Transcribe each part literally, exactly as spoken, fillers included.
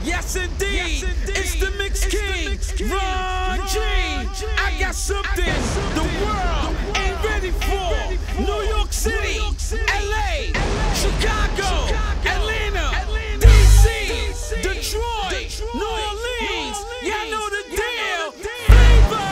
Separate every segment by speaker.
Speaker 1: Yes indeed, yes, indeed. It's the Mix King, King. Ron G. I got something the world ain't ready for. New York City, L A, Chicago, Atlanta, D C, Detroit, New Orleans. Y'all know the deal. Flavor.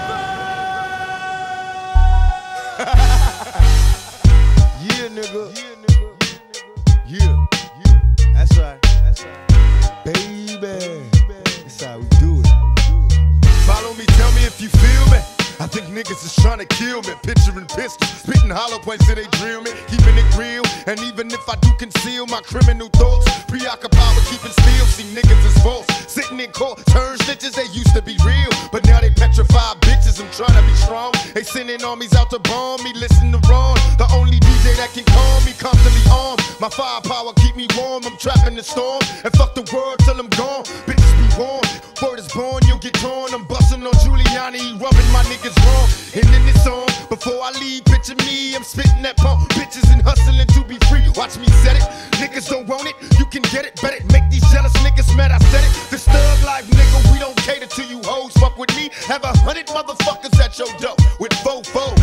Speaker 2: Yeah, nigga. Yeah, yeah. That's right. That's right. Baby, that's how we do it. Follow me, tell me if you feel me. I think niggas is trying to kill me. Picturing pistols, spitting hollow points till they drill me. Keeping it real, and even if I do conceal my criminal thoughts, preoccupied with keeping still. See niggas is false, sitting in court, turn snitches. They used to be real, but now they petrified bitches. I'm trying to be strong. They sending armies out to bomb me. Listen to Ron, the only D J that can calm me. Constantly armed, my firepower keep me warm. I'm trapping the storm, and fuck the world till I'm gone. Bitches be warned, word is born, you'll get torn. I'm busting on Giuliani, rubbing my niggas wrong. And in this song, before I leave, picture me, I'm spitting that pump. Bitches and hustling to be free. Watch me set it. Niggas don't want it, you can get it. Bet it, make these jealous niggas mad. I said it. This thug life, nigga, we don't cater to you hoes. Fuck with me, have a hundred motherfuckers at your door with four foes.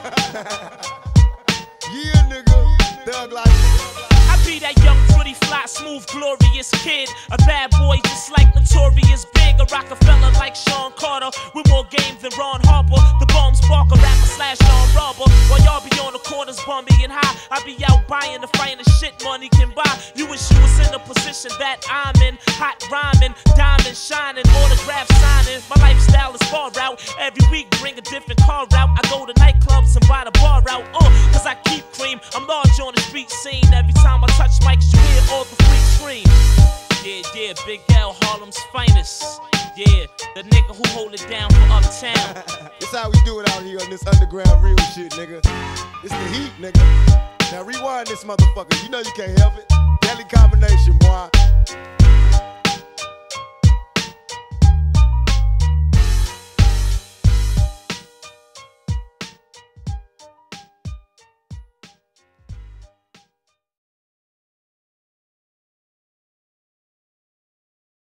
Speaker 2: Yeah, nigga, thug life.
Speaker 3: I be that young, pretty, fly, smooth, glorious kid. A bad boy just like Notorious Big. A Rockefeller like Sean Carter. With more game than Ron Harper. The bomb sparker, rapper slash Sean Robber. While y'all be on the corners bumping and high, I be out buying the fighting shit money can buy. You wish you was in the position that I'm in. Hot rhyming, diamond shining, autograph signing. My lifestyle is far out. Every week bring a different car out. I go to nightclubs and buy the bar out. Uh, cause I keep cream. I'm large on the street scene. Every time I touch mics, you hear all the freaks scream. Yeah, yeah, Big L, Harlem's finest. Yeah, the nigga who hold it down for Uptown.
Speaker 2: This how we do it out here on this underground real shit, nigga. It's the heat, nigga. Now rewind this motherfucker. You know you can't help it. Deadly combination, boy.